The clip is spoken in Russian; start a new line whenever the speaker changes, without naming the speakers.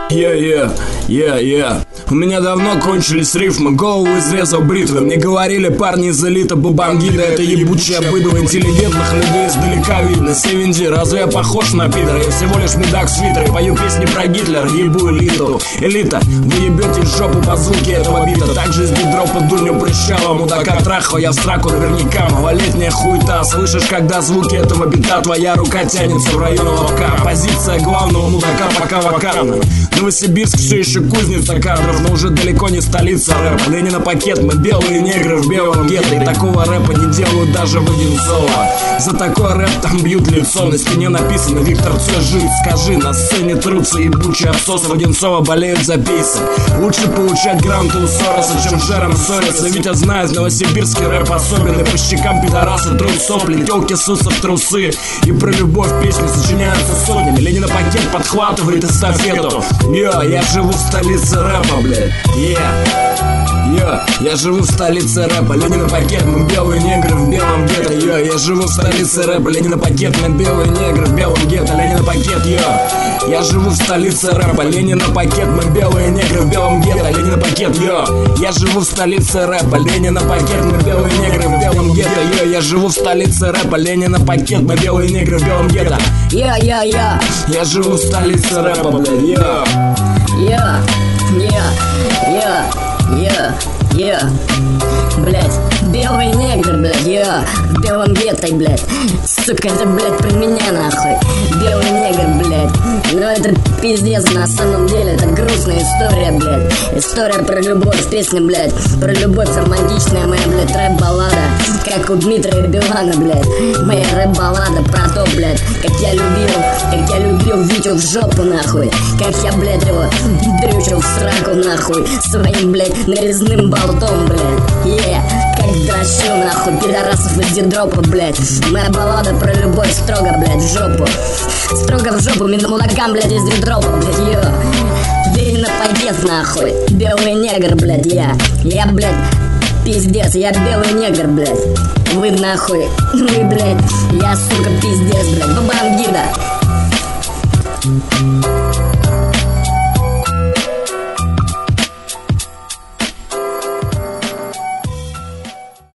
У меня давно кончились рифмы, голову изрезал бритвы. Мне говорили парни из элиты, бабангида, это ебучая быдло. Интеллигентных людей издалека видно. Севенди, разве я похож на пидора? Я всего лишь медак в свитере, пою песни про Гитлера, ебу элиту. Элита, вы ебете в жопу по звуке этого бита. Также из бедро под дурню прыщава, мудака трахва, я в сраку наверняка. Малолетняя хуйта, слышишь, когда звуки этого бита, твоя рука тянется в район лобка. Позиция главного мудака пока вакарна. Новосибирск все еще кузница кадров, но уже далеко не столица рэпа. Ленина пакет, мы белые негры в белом гетто. И такого рэпа не делают даже в Одинцово. За такой рэп там бьют лицо. На стене написано: Виктор Цой жив. Скажи, на сцене трутся ебучие отсосы. В Одинцово болеют за пейсы. Лучше получать гранты у Сороса, чем жером ссориться. Витя знает, новосибирский рэп особенный. По щекам пидорасы трут сопли, телки ссутся в трусы. И про любовь песни сочиняются сотнями. Ленина пакет подхватывает эстафету. Я живу в столице рэпа, блядь. Я живу в столице рэпа. Ленина пакет, мы белые негры в белом гетто. Я живу в столице рэпа. Ленина пакет, мы белые негры в белом гетто. Ленина пакет, я живу в столице рэпа. Ленина пакет, мы белые негры в белом гетто. Ленина пакет, я живу в столице рэпа. Ленина пакет, мы белые негры в белом гетто. Я живу в столице рэпа. Ленина пакет, мы белые негры в белом гетто. Я живу в столице рэпа, блядь.
Блять, белый негр, блядь, в белом гетто, блядь. Сука, это, блядь, про меня, нахуй. Белый негр, блядь. Но это пиздец, на самом деле, это грустная история, блядь. История про любовь, песня, блядь. Про любовь романтичная моя, блядь, рэп-баллада. Как у Дмитрия Билана, блядь. Моя рэп-баллада про то, блядь, как я любил Витю в жопу, нахуй. Как я, блядь, его дрючил в сраку, нахуй. Своим, блядь, нарезным болтом, блядь. Как дрочил, нахуй, пидорасов из дедропа, блядь. Моя баллада про любовь строго, блядь, в жопу. Строго в жопу, мудакам, блядь, из дедропа, блядь, Ленина пакет, нахуй. Белый негр, блядь, я, блядь, пиздец, я белый негр, блядь. Вы, нахуй, вы, блядь, я, сука, пиздец, блядь, бабангида.